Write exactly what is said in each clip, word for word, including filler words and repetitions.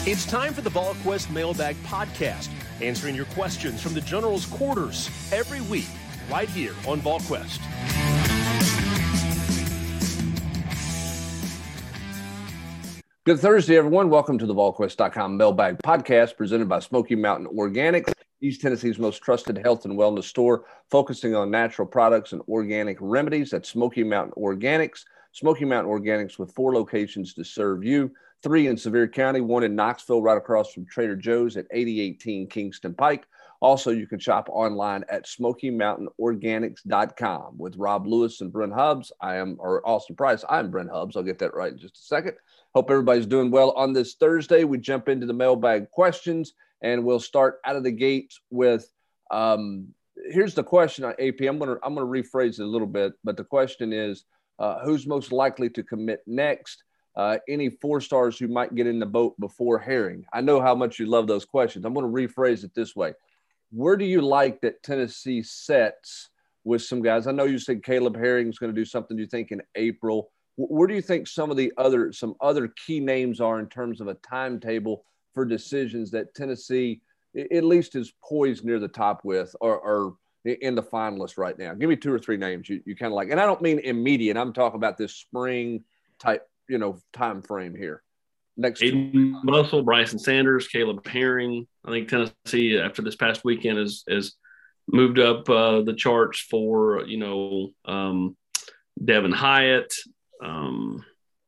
It's time for the VolQuest Mailbag Podcast, answering your questions from the General's quarters every week, right here on VolQuest. Good Thursday, everyone. Welcome to the VolQuest dot com Mailbag Podcast, presented by Smoky Mountain Organics, East Tennessee's most trusted health and wellness store, focusing on natural products and organic remedies. That's Smoky Mountain Organics. Smoky Mountain Organics with four locations to serve you. Three in Sevier County, one in Knoxville, right across from Trader Joe's at eighty eighteen Kingston Pike. Also, you can shop online at Smoky Mountain Organics dot com with Rob Lewis and Brent Hubbs. I am, or Austin Price. I'm Brent Hubbs. I'll get that right in just a second. Hope everybody's doing well on this Thursday. We jump into the mailbag questions, and we'll start out of the gate with um, here's the question on A P. I'm gonna I'm gonna rephrase it a little bit, but the question is, uh, who's most likely to commit next? Uh, any four stars who might get in the boat before Herring? I know how much you love those questions. I'm going to rephrase it this way. Where do you like that Tennessee sets with some guys? I know you said Caleb Herring is going to do something you think in April. Where do you think some of the other, some other key names are in terms of a timetable for decisions that Tennessee at least is poised near the top with, or, or in the finalists right now? Give me two or three names you, you kind of like. And I don't mean immediate. I'm talking about this spring type, you know, time frame here. Next, Aiden Bustle, Bryson Sanders, Caleb Herring. I think Tennessee after this past weekend has has moved up uh, the charts for you know um, Devin Hyatt. Um,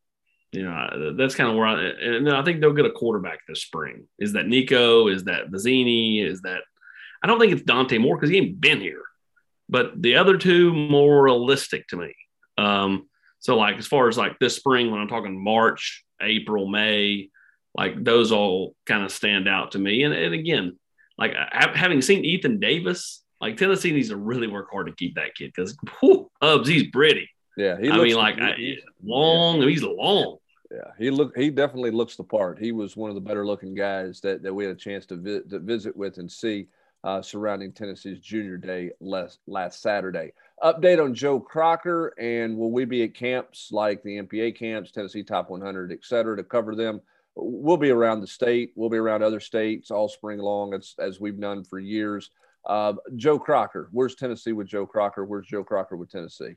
you know that's kind of where I and I think they'll get a quarterback this spring. Is that Nico? Is that Vizzini? Is that I don't think it's Dante Moore because he ain't been here. But the other two more realistic to me. Um, So, like, as far as, like, this spring, when I'm talking March, April, May, like, those all kind of stand out to me. And, and again, like, having seen Ethan Davis, like, Tennessee needs to really work hard to keep that kid because, Hubbs, he's pretty. Yeah. He I looks mean, like, he, I, long. Yeah. He's long. Yeah. He look. He definitely looks the part. He was one of the better-looking guys that, that we had a chance to, vi- to visit with and see uh, surrounding Tennessee's Junior Day last, last Saturday. Update on Joe Crocker, and will we be at camps like the M P A camps, Tennessee Top one hundred, et cetera, to cover them? We'll be around the state. We'll be around other states all spring long, as, as we've done for years. Uh, Joe Crocker, where's Tennessee with Joe Crocker? Where's Joe Crocker with Tennessee?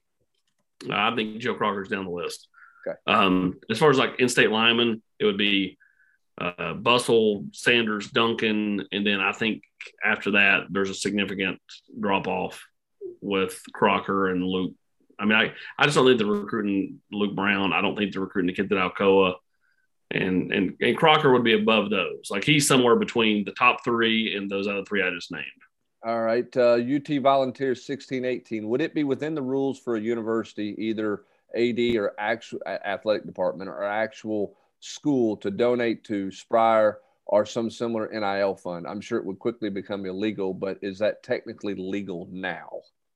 I think Joe Crocker's down the list. Okay. Um, as far as, like, in-state linemen, it would be uh, Bustle, Sanders, Duncan, and then I think after that there's a significant drop-off with Crocker and Luke. I mean, I, I just don't think they're recruiting Luke Brown. I don't think they're recruiting the kid at Alcoa. And, and and Crocker would be above those. Like, he's somewhere between the top three and those other three I just named. All right. Uh, U T Volunteers sixteen eighteen. Would it be within the rules for a university, either A D or actual athletic department or actual school, to donate to Spire or some similar N I L fund? I'm sure it would quickly become illegal, but is that technically legal now?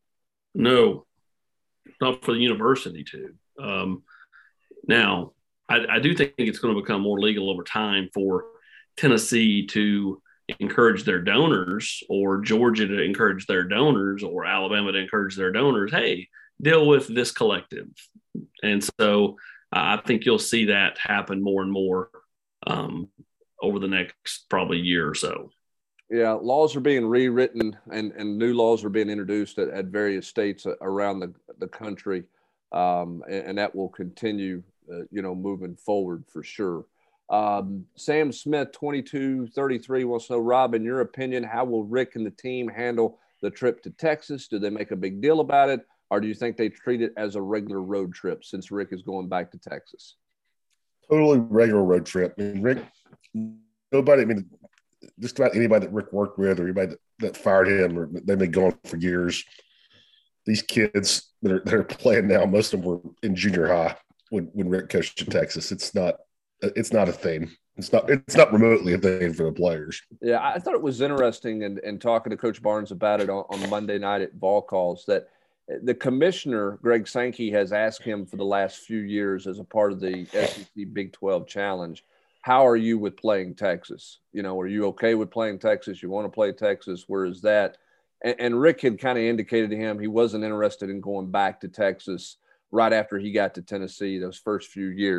No, not for the university to. Um, now, I, I do think it's going to become more legal over time for Tennessee to encourage their donors, or Georgia to encourage their donors, or Alabama to encourage their donors. Hey, deal with this collective. And so uh, I think you'll see that happen more and more um, over the next probably year or so. Yeah, laws are being rewritten and, and new laws are being introduced at, at various states around the, the country, um, and, and that will continue, uh, you know, moving forward for sure. Um, Sam Smith, twenty-two thirty-three, wants to know, Rob, in your opinion, how will Rick and the team handle the trip to Texas? Do they make a big deal about it, or do you think they treat it as a regular road trip since Rick is going back to Texas? Totally regular road trip. I mean, Rick, nobody, I mean, just about anybody that Rick worked with or anybody that, that fired him, or they've been gone for years. These kids that are, that are playing now, most of them were in junior high when, when Rick coached in Texas. It's not, it's not a thing. It's not, it's not remotely a thing for the players. Yeah. I thought it was interesting, and, and talking to Coach Barnes about it on, on Monday night at Vol Calls, that the commissioner, Greg Sankey, has asked him for the last few years as a part of the S E C Big twelve Challenge, how are you with playing Texas? You know, are you okay with playing Texas? You want to play Texas? Where is that? And, and Rick had kind of indicated to him he wasn't interested in going back to Texas right after he got to Tennessee those first few years.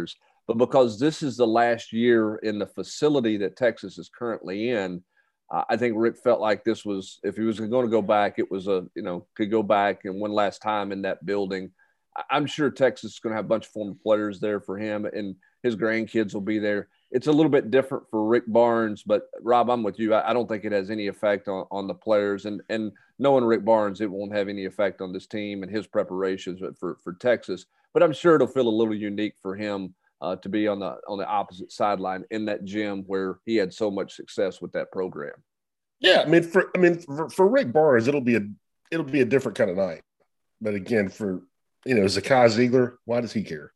but because this is the last year in the facility that Texas is currently in, uh, I think Rick felt like this was, if he was going to go back, it was a, you know, could go back and one last time in that building. I'm sure Texas is going to have a bunch of former players there for him, and his grandkids will be there. It's a little bit different for Rick Barnes, but Rob, I'm with you. I, I don't think it has any effect on, on the players, and and knowing Rick Barnes, it won't have any effect on this team and his preparations for, for Texas. But I'm sure it'll feel a little unique for him uh, to be on the on the opposite sideline in that gym where he had so much success with that program. Yeah, I mean, for I mean for, for Rick Barnes, it'll be a it'll be a different kind of night. But again, for you know, Zakai Ziegler, why does he care?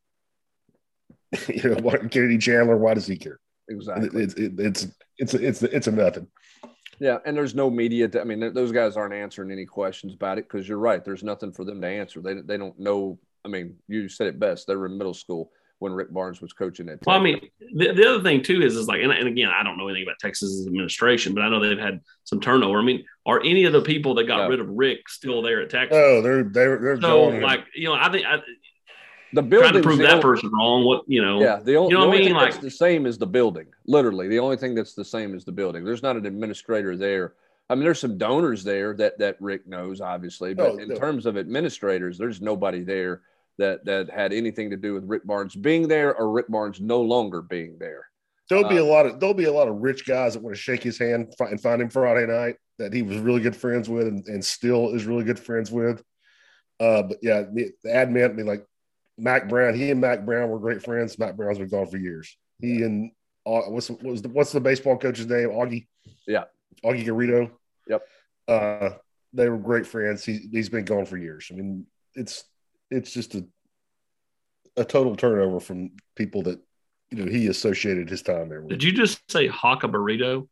you know, what, Kennedy Chandler, why does he care? Exactly. It, it, it, it's it's it's it's a nothing. Yeah, and there's no media. To, I mean, those guys aren't answering any questions about it because you're right. There's nothing for them to answer. They they don't know. I mean, you said it best. They were in middle school when Rick Barnes was coaching at Texas. Well, I mean, the, the other thing too is is like, and, and again, I don't know anything about Texas's administration, but I know they've had some turnover. I mean, are any of the people that got no. rid of Rick still there at Texas? Oh, they're they're they're so going like you know, I think I, the building trying to prove that only, person wrong. What you know? Yeah, the only, you know the what only I mean? thing Like that's the same is the building. Literally, the only thing that's the same is the building. There's not an administrator there. I mean, there's some donors there that that Rick knows, obviously, but oh, in no. terms of administrators, there's nobody there that that had anything to do with Rick Barnes being there or Rick Barnes no longer being there. There'll be um, a lot of there'll be a lot of rich guys that want to shake his hand and find him Friday night that he was really good friends with and, and still is really good friends with. Uh, but yeah, the admin, I mean, like Mac Brown, he and Mac Brown were great friends. Mac Brown's been gone for years. He and uh, what's what was the what's the baseball coach's name? Augie. Yeah, Augie Garrido. Yep. Uh, they were great friends. He he's been gone for years. I mean, it's it's just a a total turnover from people that you know he associated his time there with. Did you just say Hawk a burrito?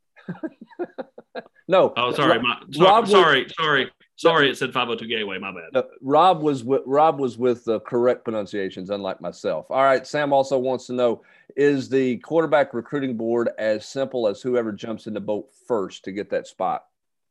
No. Oh, sorry, Rob, my, sorry, Rob sorry, was, sorry, sorry. It said five oh two Gateway. My bad. Uh, Rob was with Rob was with the correct pronunciations, unlike myself. All right. Sam also wants to know: is the quarterback recruiting board as simple as whoever jumps in the boat first to get that spot?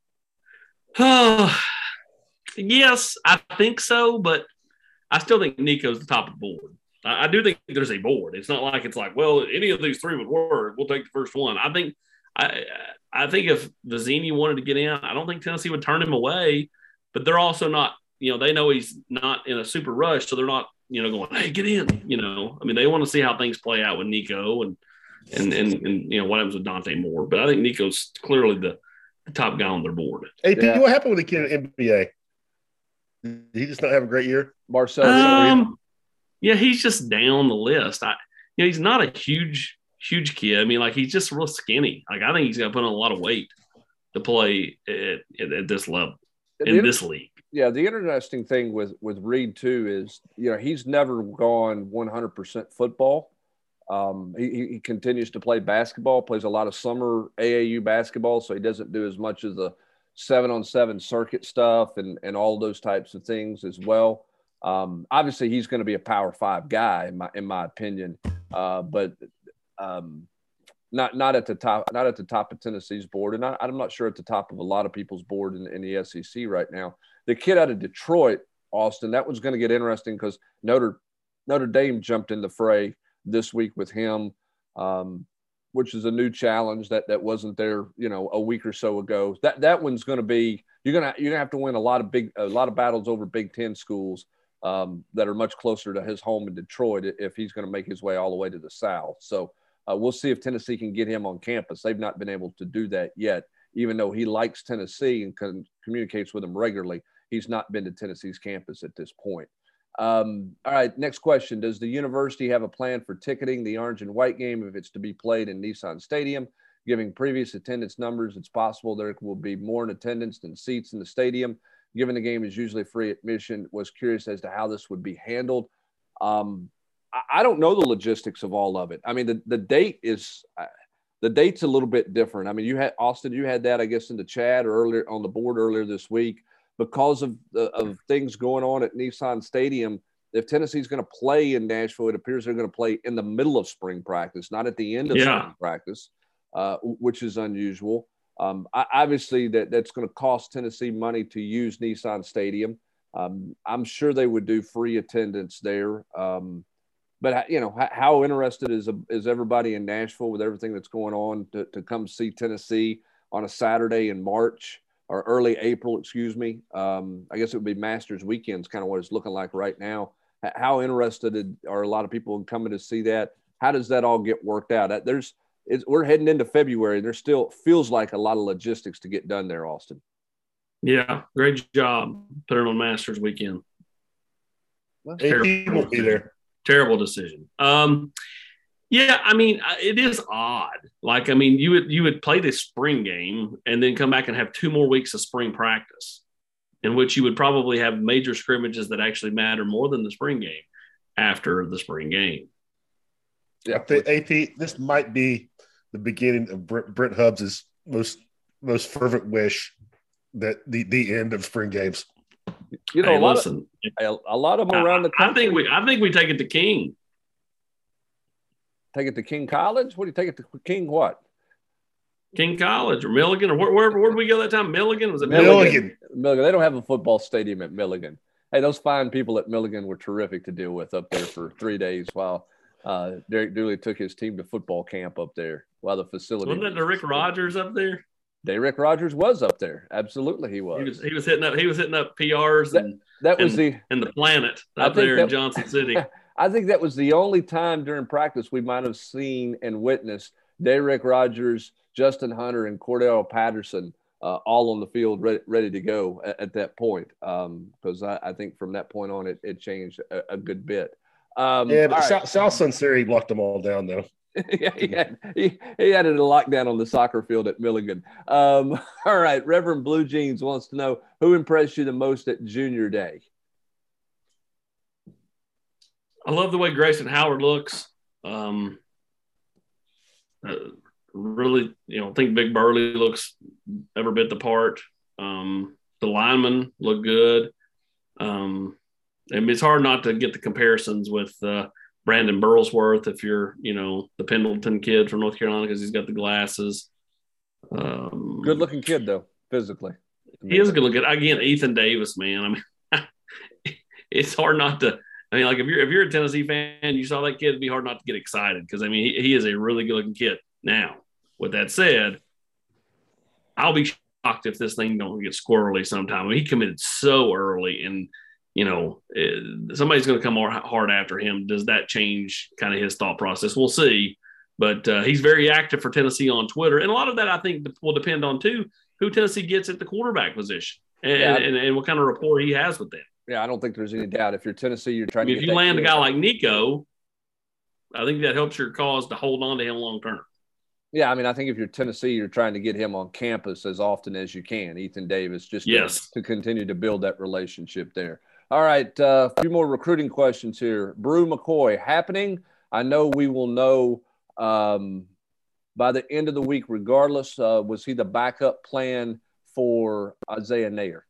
Yes, I think so, but I still think Nico's the top of the board. I, I do think there's a board. It's not like it's like, well, any of these three would work. We'll take the first one. I think I I think if Vizzini wanted to get in, I don't think Tennessee would turn him away, but they're also not, you know, they know he's not in a super rush, so they're not, you know, going, hey, get in, you know. I mean, they want to see how things play out with Nico and and and, and you know, what happens with Dante Moore. But I think Nico's clearly the, the top guy on their board. A P, yeah. What happened with the kid in N B A? Did he just not have a great year? Marcel. Um, yeah, he's just down the list. I, you know, he's not a huge, huge kid. I mean, like he's just real skinny. Like I think he's got to put on a lot of weight to play at, at, at this level in the, this league. Yeah, the interesting thing with with Reed too is, you know, he's never gone one hundred percent football. Um, he, he continues to play basketball, plays a lot of summer A A U basketball, so he doesn't do as much of the seven on seven circuit stuff and, and all those types of things as well. Um, obviously he's going to be a power five guy in my, in my opinion. Uh, but um, not, not at the top, not at the top of Tennessee's board. And I, I'm not sure at the top of a lot of people's board in, in the S E C right now. The kid out of Detroit, Austin, that was going to get interesting because Notre, Notre Dame jumped in the fray this week with him. Um, which is a new challenge that, that wasn't there, you know, a week or so ago. That that one's going to be you're gonna you're gonna have to win a lot of big a lot of battles over Big Ten schools um, that are much closer to his home in Detroit if he's going to make his way all the way to the South. So uh, we'll see if Tennessee can get him on campus. They've not been able to do that yet, even though he likes Tennessee and con- communicates with them regularly. He's not been to Tennessee's campus at this point. Um, all right, next question. Does the university have a plan for ticketing the orange and white game if it's to be played in Nissan Stadium? Giving previous attendance numbers, it's possible there will be more in attendance than seats in the stadium. Given the game is usually free admission, was curious as to how this would be handled. Um, I, I don't know the logistics of all of it. I mean, the, the date is uh, the date's a little bit different. I mean, you had Austin, you had that, I guess, in the chat or earlier on the board earlier this week. Because of the, of things going on at Nissan Stadium, if Tennessee's going to play in Nashville, it appears they're going to play in the middle of spring practice, not at the end of yeah. spring practice, uh, which is unusual. Um, I, obviously, that, that's going to cost Tennessee money to use Nissan Stadium. Um, I'm sure they would do free attendance there. Um, but you know, how, how interested is is everybody in Nashville with everything that's going on to, to come see Tennessee on a Saturday in March or early April, excuse me. Um, I guess it would be Masters weekends, kind of what it's looking like right now. How interested are a lot of people in coming to see that? How does that all get worked out? There's, it's, we're heading into February. There still feels like a lot of logistics to get done there, Austin. Yeah, great job putting on Masters weekend. Well, he won't be there. Terrible decision. Um, Yeah, I mean, it is odd. Like, I mean, you would you would play this spring game and then come back and have two more weeks of spring practice, in which you would probably have major scrimmages that actually matter more than the spring game after the spring game. Yeah, I think A P, this might be the beginning of Brent, Brent Hubbs' most most fervent wish that the, the end of spring games. You know, Hey, a, lot listen, of, a, a lot of them around the country. I think we I think we take it to King. Take it to King College? What do you take it to King what? King College or Milligan or where, where, where did we go that time? Milligan? Was it Milligan. Milligan? Milligan. They don't have a football stadium at Milligan. Hey, those fine people at Milligan were terrific to deal with up there for three days while uh, Derek Dooley took his team to football camp up there while the facility. Wasn't that the Rick Rogers up there? Derek Rogers was up there. Absolutely, he was. He was he was hitting up he was hitting up P Rs and that, that was and, the and the Planet I up there that, in Johnson City. I think that was the only time during practice we might have seen and witnessed Derek Rogers, Justin Hunter, and Cordell Patterson uh, all on the field ready, ready to go at, at that point. Because um, I, I think from that point on, it, it changed a, a good bit. Um, yeah, but right. South, South Sunseri locked them all down, though. yeah, he had, he, he had it a lockdown on the soccer field at Milligan. Um, all right, Reverend Blue Jeans wants to know who impressed you the most at Junior Day. I love the way Grayson Howard looks. Um, uh, really, you know, I think Big Burley looks every bit the part. Um, the linemen look good. Um, I mean, it's hard not to get the comparisons with uh, Brandon Burlsworth if you're, you know, the Pendleton kid from North Carolina because he's got the glasses. Um, good looking kid, though, physically. He is a good looking. Again, Ethan Davis, man. I mean, it's hard not to. I mean, like if you're if you're a Tennessee fan, you saw that kid, it'd be hard not to get excited because I mean he, he is a really good looking kid. Now, with that said, I'll be shocked if this thing don't get squirrely sometime. I mean, he committed so early, and you know it, somebody's going to come more hard after him. Does that change kind of his thought process? We'll see. But uh, he's very active for Tennessee on Twitter, and a lot of that I think will depend on too who Tennessee gets at the quarterback position and, yeah. and, and what kind of rapport he has with them. Yeah, I don't think there's any doubt. If you're Tennessee, you're trying I mean, to if get you land kid. a guy like Nico, I think that helps your cause to hold on to him long term. Yeah, I mean, I think if you're Tennessee, you're trying to get him on campus as often as you can, Ethan Davis, just yes. to, to continue to build that relationship there. All right, a uh, few more recruiting questions here. Brew McCoy, happening? I know we will know um, by the end of the week regardless. Uh, was he the backup plan for Isaiah Nair?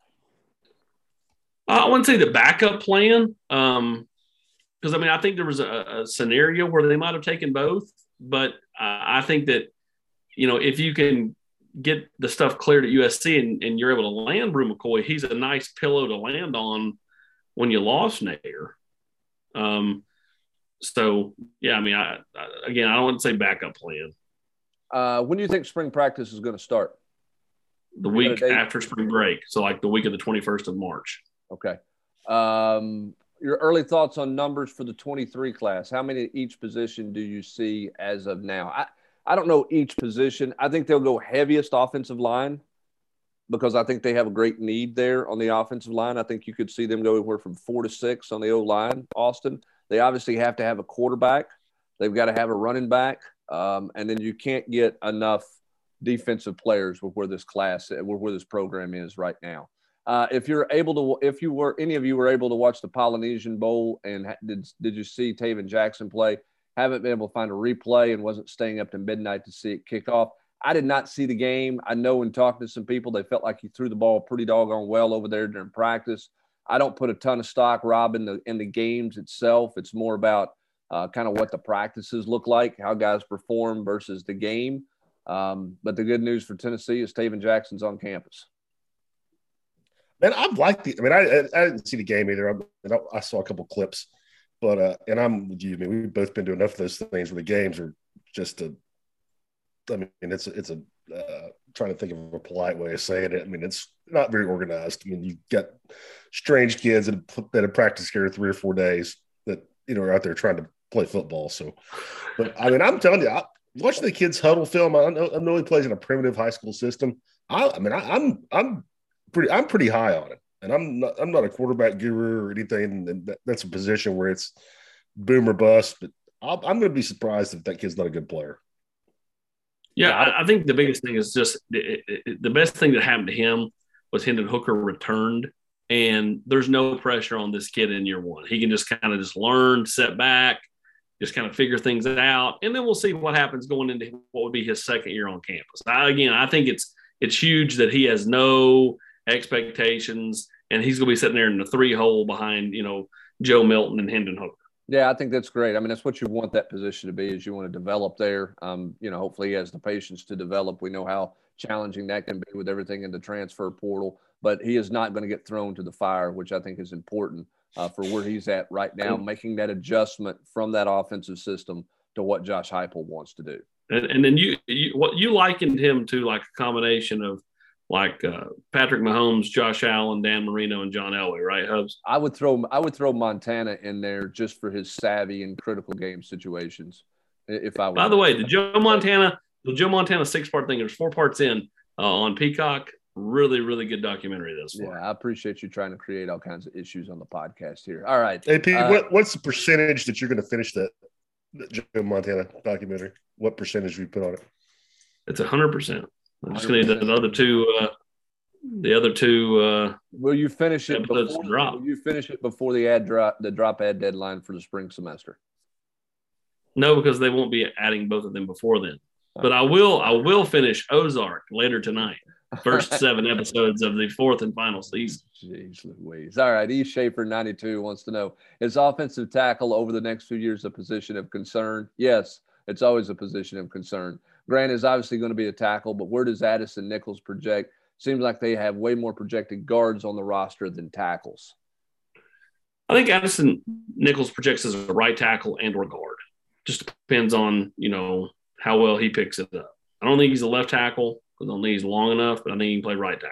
I wouldn't say the backup plan um, because, I mean, I think there was a, a scenario where they might have taken both. But uh, I think that, you know, if you can get the stuff cleared at U S C and, and you're able to land Brew McCoy, he's a nice pillow to land on when you lost Nair. Um, so, yeah, I mean, I, I again, I don't want to say backup plan. Uh, when do you think spring practice is going to start? The week after spring break. So, like the week of the twenty-first of March. Okay. Um, your early thoughts on numbers for the twenty-three class. How many at each position do you see as of now? I, I don't know each position. I think they'll go heaviest offensive line because I think they have a great need there on the offensive line. I think you could see them go anywhere from four to six on the O-line, Austin. They obviously have to have a quarterback. They've got to have a running back. Um, and then you can't get enough defensive players with where this class, where this program is right now. Uh, if you're able to, if you were, any of you were able to watch the Polynesian Bowl and ha- did, did you see Taven Jackson play? Haven't been able to find a replay and wasn't staying up to midnight to see it kick off. I did not see the game. I know in talking to some people, they felt like he threw the ball pretty doggone well over there during practice. I don't put a ton of stock, Rob, in the, in the games itself. It's more about uh, kind of what the practices look like, how guys perform versus the game. Um, but the good news for Tennessee is Taven Jackson's on campus. Man, I've liked the – I mean, I, I didn't see the game either. I, I saw a couple clips. But uh, and I'm with you. I mean, we've both been doing enough of those things where the games are just a. I mean, it's it's a uh, trying to think of a polite way of saying it. I mean, it's not very organized. I mean, you've got strange kids that that have practiced here three or four days that you know are out there trying to play football. So, but I mean, I'm telling you, I, watching the kids huddle film. I know I know he plays in a primitive high school system. I, I mean, I, I'm I'm pretty I'm pretty high on it. And I'm not, I'm not a quarterback guru or anything. And that, that's a position where it's boom or bust. But I'll, I'm going to be surprised if that kid's not a good player. Yeah, I, I think the biggest thing is just it, it, the best thing that happened to him was Hendon Hooker returned, and there's no pressure on this kid in year one. He can just kind of just learn, set back, just kind of figure things out, and then we'll see what happens going into what would be his second year on campus. I, again, I think it's it's huge that he has no expectations. And he's going to be sitting there in the three hole behind, you know, Joe Milton and Hendon Hooker. Yeah, I think that's great. I mean, that's what you want that position to be, is you want to develop there. Um, you know, hopefully he has the patience to develop. We know how challenging that can be with everything in the transfer portal, but he is not going to get thrown to the fire, which I think is important uh, for where he's at right now, making that adjustment from that offensive system to what Josh Heupel wants to do. And, and then you, you, what you likened him to, like a combination of, like uh, Patrick Mahomes, Josh Allen, Dan Marino, and John Elway, right, Hubs? I would throw I would throw Montana in there just for his savvy in critical game situations. If I were. By the way, the Joe Montana, the Joe Montana six part thing. There's four parts in uh, on Peacock. Really, really good documentary this far. Yeah, I appreciate you trying to create all kinds of issues on the podcast here. All right, A P, uh, what, what's the percentage that you're going to finish that, that Joe Montana documentary? What percentage we put on it? It's a hundred percent. I'm just going to need the other two. Uh, the other two. Uh, will you finish it? Before, drop. Will you finish it before the ad drop? The drop ad deadline for the spring semester? No, because they won't be adding both of them before then. But I will. I will finish Ozark later tonight. First seven episodes of the fourth and final season. Jeez Louise. All right. E. Schaefer, ninety-two, wants to know, is offensive tackle over the next few years a position of concern? Yes, it's always a position of concern. Grant is obviously going to be a tackle, but where does Addison Nichols project? Seems like they have way more projected guards on the roster than tackles. I think Addison Nichols projects as a right tackle and or guard. Just depends on, you know, how well he picks it up. I don't think he's a left tackle because I don't think he's long enough, but I think he can play right tackle.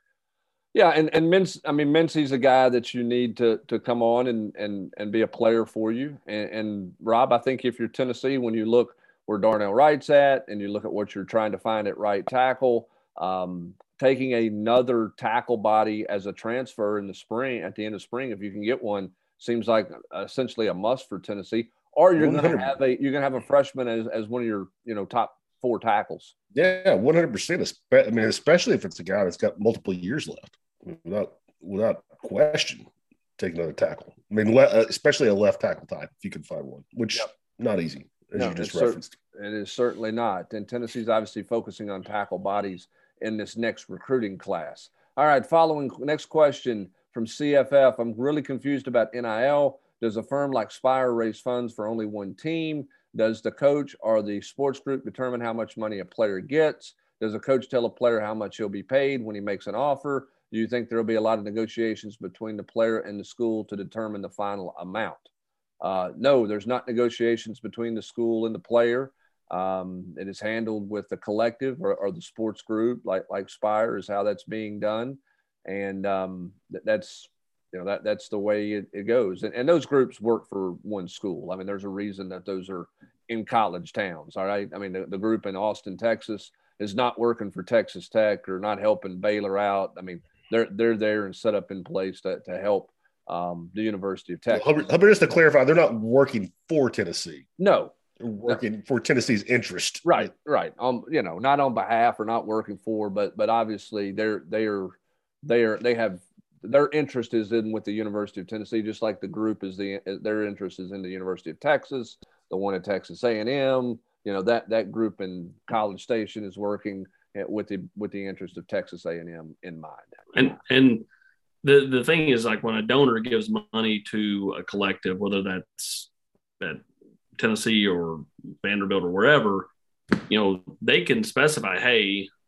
Yeah, and and Minc, I mean, Mincy's a guy that you need to to come on and and and be a player for you. And, and Rob, I think if you're Tennessee, when you look where Darnell Wright's at, and you look at what you're trying to find at right tackle, um, taking another tackle body as a transfer in the spring, at the end of spring, if you can get one, seems like essentially a must for Tennessee. Or you're going to have a you're going to have a freshman as, as one of your you know top four tackles. Yeah, one hundred percent. I mean, especially if it's a guy that's got multiple years left, without without question, take another tackle. I mean, le- especially a left tackle type if you can find one, which yep. not easy. As no, you just referenced. Cer- it is certainly not. And Tennessee's obviously focusing on tackle bodies in this next recruiting class. All right, following next question from C F F. I'm really confused about N I L. Does a firm like Spire raise funds for only one team? Does the coach or the sports group determine how much money a player gets? Does a coach tell a player how much he'll be paid when he makes an offer? Do you think there will be a lot of negotiations between the player and the school to determine the final amount? Uh, no, there's not negotiations between the school and the player. Um, it is handled with the collective or, or the sports group, like like Spire is how that's being done, and um, th- that's you know that that's the way it, it goes. And, and those groups work for one school. I mean, there's a reason that those are in college towns. All right. I mean, the, the group in Austin, Texas, is not working for Texas Tech or not helping Baylor out. I mean, they're they're there and set up in place to to help. Um, the University of Texas. Hubbard, Hubbard, just to clarify, they're not working for Tennessee. No, they're working no. for Tennessee's interest. Right, right. Um, you know, not on behalf or not working for, but but obviously they're they're they're they have their interest is in with the University of Tennessee, just like the group is the their interest is in the University of Texas, the one at Texas A and M. You know that that group in College Station is working with the with the interest of Texas A and M in mind. And and. The the thing is, like, when a donor gives money to a collective, whether that's at Tennessee or Vanderbilt or wherever, you know, they can specify, hey,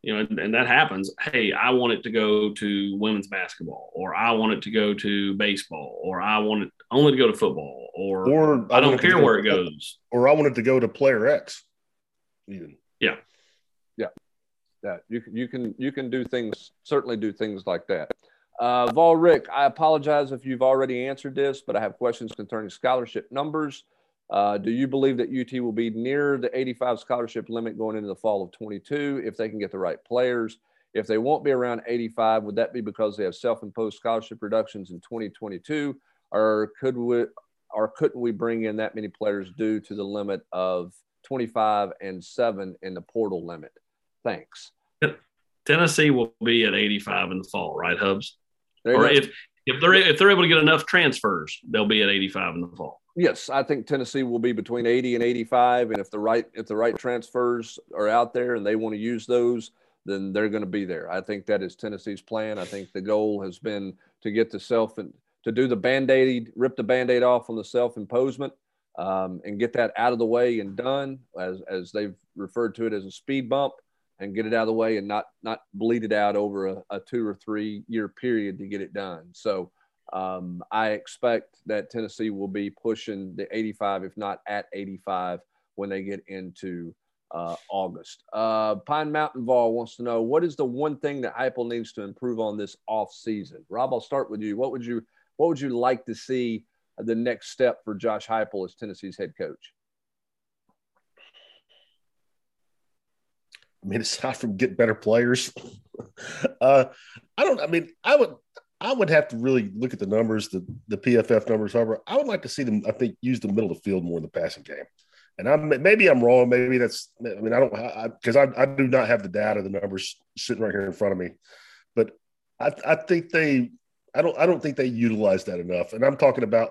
you know, and, and that happens. Hey, I want it to go to women's basketball, or I want it to go to baseball, or I want it only to go to football, or, or I, I don't care go, where it goes. Or I want it to go to player X. Even. Yeah. Yeah. Yeah. You can, you can, you can do things, certainly do things like that. Uh, Vol Rick, I apologize if you've already answered this, but I have questions concerning scholarship numbers. Uh, do you believe that U T will be near the eighty-five scholarship limit going into the fall of twenty-two if they can get the right players? If they won't be around eighty-five, would that be because they have self-imposed scholarship reductions in twenty twenty-two, or could we, or couldn't we bring in that many players due to the limit of twenty-five and seven in the portal limit? Thanks. Tennessee will be at eighty-five in the fall, right, Hubs? There or go. if if they're if they're able to get enough transfers, they'll be at eighty-five in the fall. Yes, I think Tennessee will be between eighty and eighty-five, and if the right if the right transfers are out there and they want to use those, then they're going to be there. I think that is Tennessee's plan. I think the goal has been to get the self and to do the Band-Aid, rip the Band-Aid off on the self-imposement, um, and get that out of the way and done, as as they've referred to it as a speed bump, and get it out of the way and not not bleed it out over a, a two or three year period to get it done. So um, I expect that Tennessee will be pushing the eighty-five, if not at eighty-five, when they get into uh, August. Uh, Pine Mountain Vol wants to know, what is the one thing that Heupel needs to improve on this off season? Rob, I'll start with you. What would you what would you like to see the next step for Josh Heupel as Tennessee's head coach? I mean, aside from get better players, uh, I don't. I mean, I would, I would have to really look at the numbers, the the P F F numbers. However, I would like to see them. I think use the middle of the field more in the passing game. And I'm maybe I'm wrong. Maybe that's. I mean, I don't because I, I I do not have the data, the numbers sitting right here in front of me. But I I think they. I don't. I don't think they utilize that enough. And I'm talking about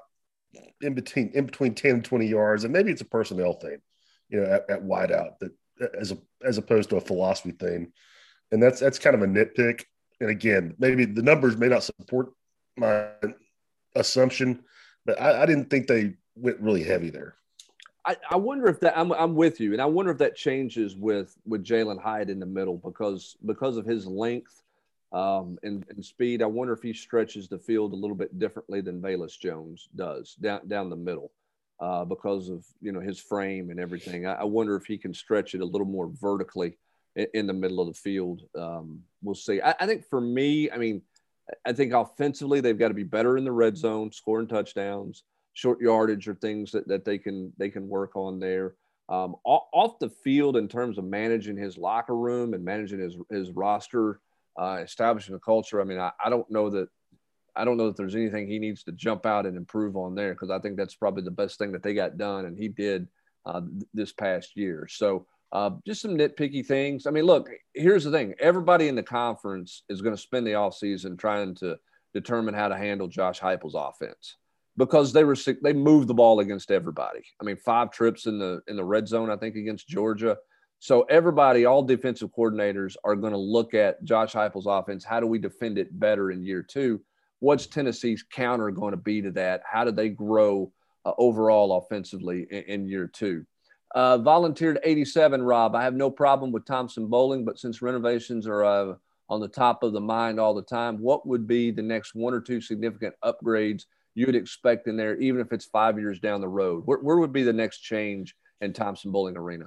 in between in between ten and twenty yards, and maybe it's a personnel thing, you know, at, at wideout that. as a as opposed to a philosophy thing. And that's that's kind of a nitpick. And again, maybe the numbers may not support my assumption, but I, I didn't think they went really heavy there. I, I wonder if that I'm I'm with you, and I wonder if that changes with with Jalin Hyatt in the middle because because of his length um, and, and speed. I wonder if he stretches the field a little bit differently than Velus Jones does down down the middle. Uh, because of, you know, his frame and everything. I, I wonder if he can stretch it a little more vertically in, in the middle of the field. Um, we'll see. I, I think for me, I mean, I think offensively they've got to be better in the red zone, scoring touchdowns, short yardage are things that, that they can they can work on there. Um, off, off the field in terms of managing his locker room and managing his his roster, uh, establishing a culture. I mean, I, I don't know that I don't know that there's anything he needs to jump out and improve on there because I think that's probably the best thing that they got done, and he did uh, th- this past year. So uh, just some nitpicky things. I mean, look, here's the thing. Everybody in the conference is going to spend the offseason trying to determine how to handle Josh Heupel's offense because they were they moved the ball against everybody. I mean, five trips in the in the red zone, I think, against Georgia. So everybody, all defensive coordinators are going to look at Josh Heupel's offense. How do we defend it better in year two? What's Tennessee's counter going to be to that? How do they grow uh, overall offensively in, in year two? Uh, volunteered eighty-seven, Rob. I have no problem with Thompson Bowling, but since renovations are uh, on the top of the mind all the time, what would be the next one or two significant upgrades you would expect in there, even if it's five years down the road? Where, where would be the next change in Thompson Bowling Arena?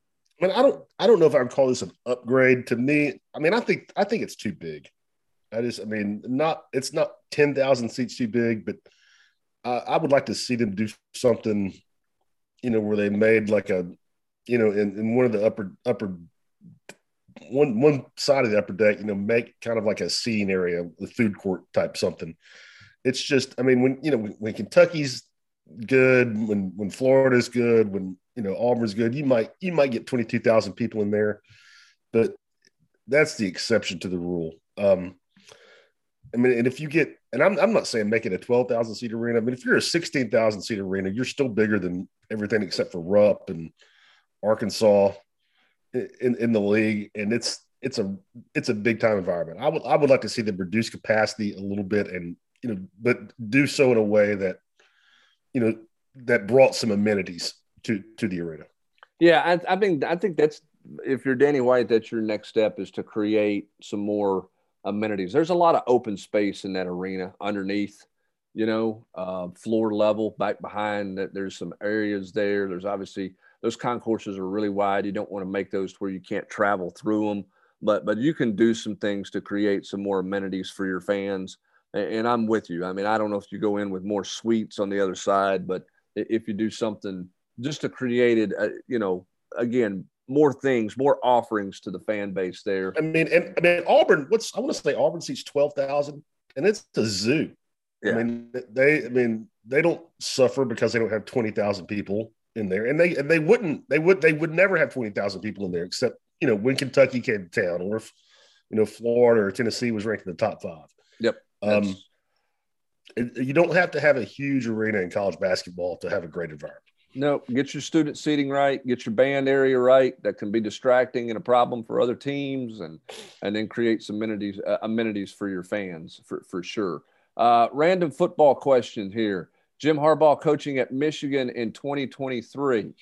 I mean, I don't, I don't know if I would call this an upgrade. To me, I mean, I think, I think it's too big. I just, I mean, not, it's not ten thousand seats too big, but uh, I would like to see them do something, you know, where they made like a, you know, in, in one of the upper, upper, one, one side of the upper deck, you know, make kind of like a seating area, the food court type something. It's just, I mean, when, you know, when, when Kentucky's good, when, when Florida's good, when, you know, Auburn's good, you might, you might get twenty-two thousand people in there, but that's the exception to the rule. Um, I mean, and if you get, and I'm, I'm not saying make it a twelve thousand seat arena. I mean, if you're a sixteen thousand seat arena, you're still bigger than everything except for Rupp and Arkansas in, in the league. And it's, it's a, it's a big time environment. I would, I would like to see them reduce capacity a little bit and, you know, but do so in a way that, you know, that brought some amenities to, to the arena. Yeah. I, I mean, I think that's, if you're Danny White, that's your next step is to create some more amenities. There's a lot of open space in that arena underneath, you know, uh, floor level back behind that. There's some areas there. There's obviously those concourses are really wide. You don't want to make those to where you can't travel through them, but, but you can do some things to create some more amenities for your fans. And, and I'm with you. I mean, I don't know if you go in with more suites on the other side, but if you do something just to create it, uh, you know, again, more things, more offerings to the fan base there. I mean, and I mean, Auburn, what's, I want to say Auburn seats twelve thousand and it's a zoo. Yeah. I mean, they, I mean, they don't suffer because they don't have twenty thousand people in there. And they, and they wouldn't, they would, they would never have twenty thousand people in there except, you know, when Kentucky came to town or if, you know, Florida or Tennessee was ranked in the top five. Yep. Um, it, you don't have to have a huge arena in college basketball to have a great environment. No, get your student seating right, get your band area right. That can be distracting and a problem for other teams, and and then create some amenities uh, amenities for your fans for for sure. Uh, random football question here: Jim Harbaugh coaching at Michigan in twenty twenty-three.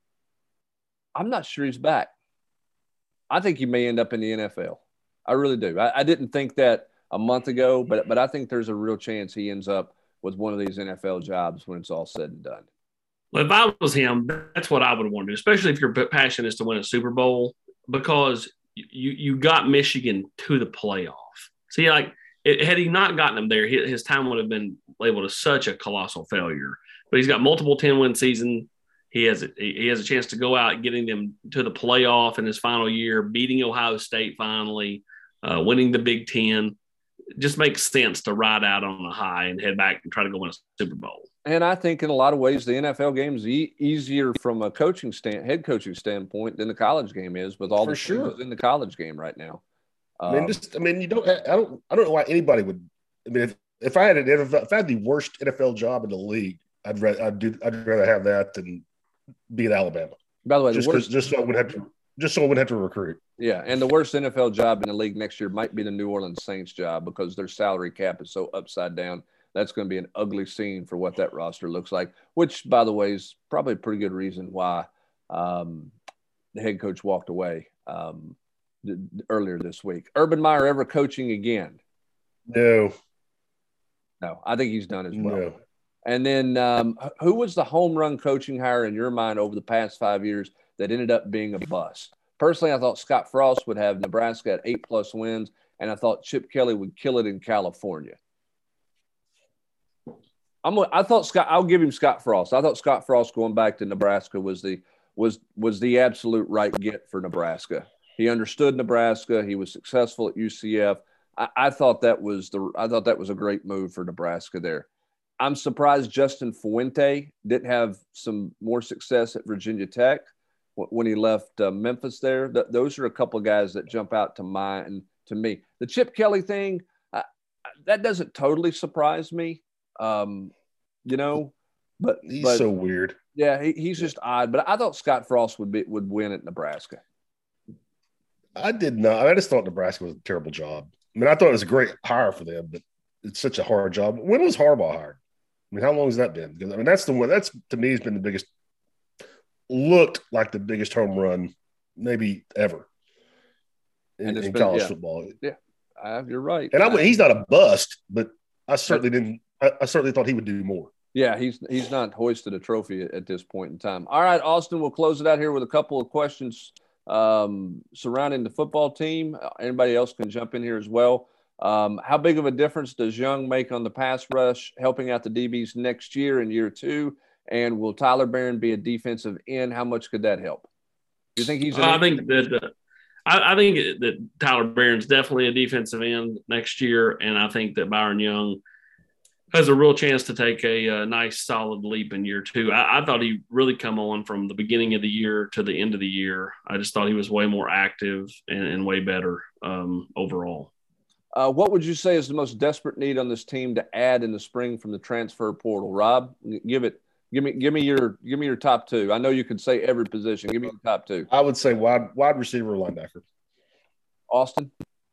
I'm not sure he's back. I think he may end up in the N F L. I really do. I, I didn't think that a month ago, but but I think there's a real chance he ends up with one of these N F L jobs when it's all said and done. Well, if I was him, that's what I would want to do, especially if your passion is to win a Super Bowl, because you you got Michigan to the playoff. See, like, it, had he not gotten them there, his time would have been labeled as such a colossal failure. But he's got multiple ten-win seasons. He has a, he has a chance to go out getting them to the playoff in his final year, beating Ohio State finally, uh, winning the Big Ten. It just makes sense to ride out on a high and head back and try to go win a Super Bowl. And I think in a lot of ways, the N F L game is e- easier from a coaching stand, head coaching standpoint than the college game is, with all For the sure. changes in the college game right now. Um, I mean, just I mean, you don't. Have, I don't. I don't know why anybody would. I mean, if, if I had an if I had the worst N F L job in the league, I'd rather I'd do I'd rather have that than be at Alabama. By the way, just the worst, just so I wouldn't have to just so I wouldn't have to recruit. Yeah, and the worst N F L job in the league next year might be the New Orleans Saints job, because their salary cap is so upside down. That's going to be an ugly scene for what that roster looks like, which, by the way, is probably a pretty good reason why um, the head coach walked away um, th- earlier this week. Urban Meyer ever coaching again? No. No, I think he's done as well. No. And then um, who was the home run coaching hire in your mind over the past five years that ended up being a bust? Personally, I thought Scott Frost would have Nebraska at eight-plus wins, and I thought Chip Kelly would kill it in California. I'm. I thought Scott. I'll give him Scott Frost. I thought Scott Frost going back to Nebraska was the was was the absolute right get for Nebraska. He understood Nebraska. He was successful at U C F. I, I thought that was the. I thought that was a great move for Nebraska there. I'm surprised Justin Fuente didn't have some more success at Virginia Tech when he left uh, Memphis there. Th- those are a couple of guys that jump out to mind to me. The Chip Kelly thing, I, that doesn't totally surprise me. Um, you know, but he's but, so weird. Yeah, he, he's just odd. But I thought Scott Frost would be would win at Nebraska. I did not. I just thought Nebraska was a terrible job. I mean, I thought it was a great hire for them, but it's such a hard job. When was Harbaugh hired? I mean, how long has that been? Because I mean, that's the one. That's to me has been the biggest. Looked like the biggest home run maybe ever in, in been, college yeah. football. Yeah, uh, you're right. And I, he's not a bust, but I certainly didn't. I, I certainly thought he would do more. Yeah, he's he's not hoisted a trophy at, at this point in time. All right, Austin, we'll close it out here with a couple of questions um, surrounding the football team. Anybody else can jump in here as well. Um, how big of a difference does Young make on the pass rush, helping out the D Bs next year in year two? And will Tyler Barron be a defensive end? How much could that help? Do you think he's? An I think that uh, I, I think that Tyler Barron's definitely a defensive end next year, and I think that Byron Young has a real chance to take a, a nice, solid leap in year two. I, I thought he really come on from the beginning of the year to the end of the year. I just thought he was way more active and, and way better um, overall. Uh, what would you say is the most desperate need on this team to add in the spring from the transfer portal? Rob, give it. Give me, give me your, give me your top two. I know you could say every position. Give me your top two. I would say wide, wide receiver, linebacker. Austin.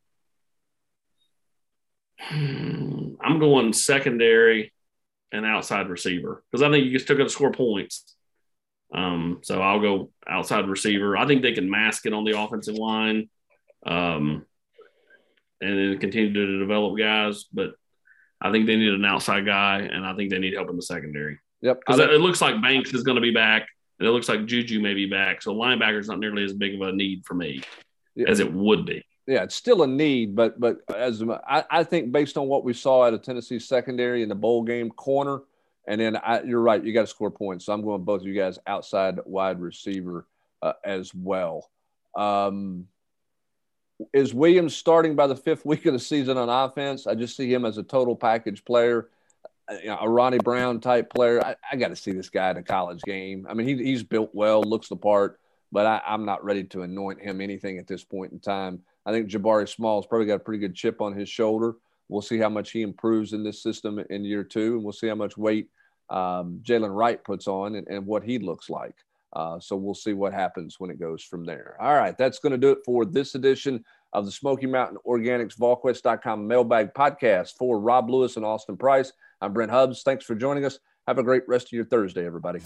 I'm going secondary and outside receiver because I think you can still got to score points. Um, so I'll go outside receiver. I think they can mask it on the offensive line, um, and then continue to develop guys. But I think they need an outside guy, and I think they need help in the secondary. Yep, because it looks like Banks is going to be back, and it looks like Juju may be back. So linebacker is not nearly as big of a need for me yeah. as it would be. Yeah, it's still a need, but but as I, I think based on what we saw out of Tennessee secondary in the bowl game, corner. And then I, you're right, you got to score points. So I'm going both of you guys outside wide receiver uh, as well. Um, is Williams starting by the fifth week of the season on offense? I just see him as a total package player, you know, a Ronnie Brown type player. I, I got to see this guy in a college game. I mean, he, he's built well, looks the part, but I, I'm not ready to anoint him anything at this point in time. I think Jabari Small's probably got a pretty good chip on his shoulder. We'll see how much he improves in this system in year two, and we'll see how much weight um, Jalen Wright puts on and, and what he looks like. Uh, so we'll see what happens when it goes from there. All right, that's going to do it for this edition of the Smoky Mountain Organics VolQuest dot com Mailbag Podcast. For Rob Lewis and Austin Price, I'm Brent Hubbs. Thanks for joining us. Have a great rest of your Thursday, everybody.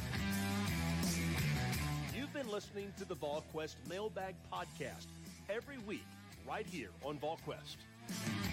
You've been listening to the VolQuest Mailbag Podcast every week right here on VolQuest.